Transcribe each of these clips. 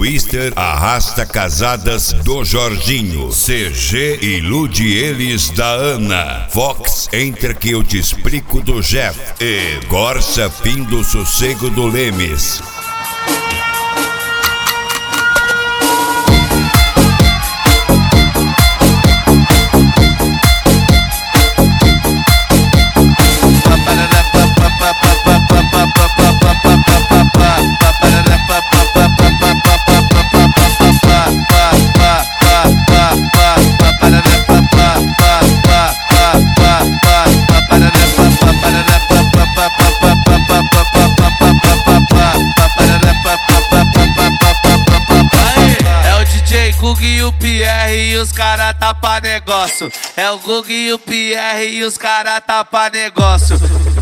Twister arrasta casadas do Jorginho. CG ilude eles da Ana. Fox entra que eu te explico do Jeff. E Gorsa fim do sossego do Lemes. E o Pierre e os cara tá pra negócio. É o Gug e o Pierre e os cara tá pra negócio.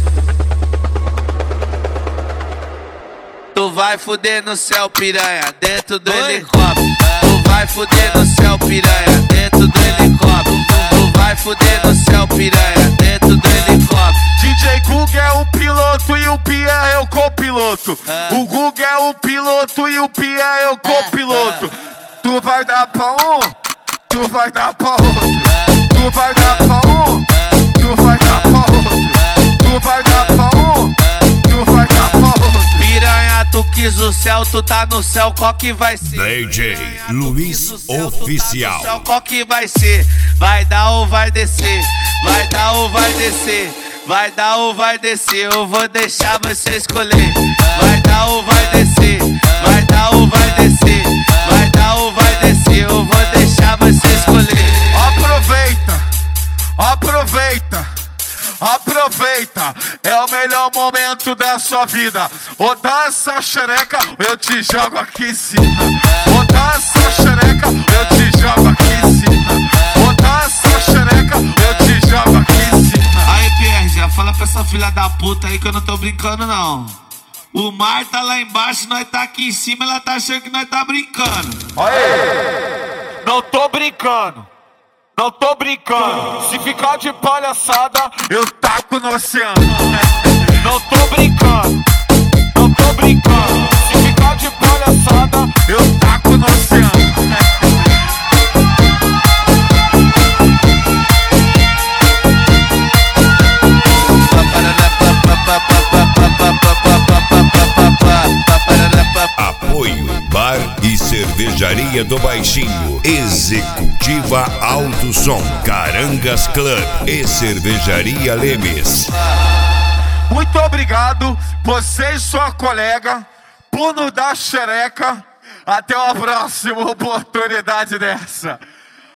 Tu vai fuder no céu, piranha, dentro do helicóptero. Tu vai fuder no céu, piranha, dentro do helicóptero. Tu vai fuder no céu, piranha, dentro do helicóptero. DJ Gug é o piloto e o Pierre é o copiloto. O Gug é o piloto e o Pierre é o copiloto. Tu vai dar pra um, tu vai dar pra outro. Tu vai dar pra um, tu vai dar pra outro. Tu vai dar pra um, tu vai dar pra outro. Piranha, tu quis o céu, tu tá no céu, qual que vai ser? DJ Luiz Oficial. Céu, qual que vai ser? Vai dar ou vai descer? Vai dar ou vai descer? Vai dar ou vai descer? Eu vou deixar você escolher. Vai dar ou vai descer? Vai dar ou vai descer? Vai dar ou vai descer? Eu vou deixar você escolher. Aproveita, aproveita, aproveita. É o melhor momento da sua vida. Ou dá essa xereca, eu te jogo aqui em cima. Ou dá essa xereca, eu te jogo aqui em cima. Ou dá essa xereca, eu te jogo aqui em cima. Aí, Pierre, já fala pra essa filha da puta aí que eu não tô brincando, não. O mar tá lá embaixo, nós tá aqui em cima, ela tá achando que nós tá brincando. Aê! Não tô brincando, não tô brincando. Se ficar de palhaçada, eu taco no oceano. Não tô brincando, não tô brincando. Se ficar de palhaçada, eu taco no oceano. Apoio Bar e Cervejaria do Baixinho, Executiva Alto Som, Carangas Club e Cervejaria Lemes. Muito obrigado, você e sua colega, por nos dar xereca. Até uma próxima oportunidade dessa.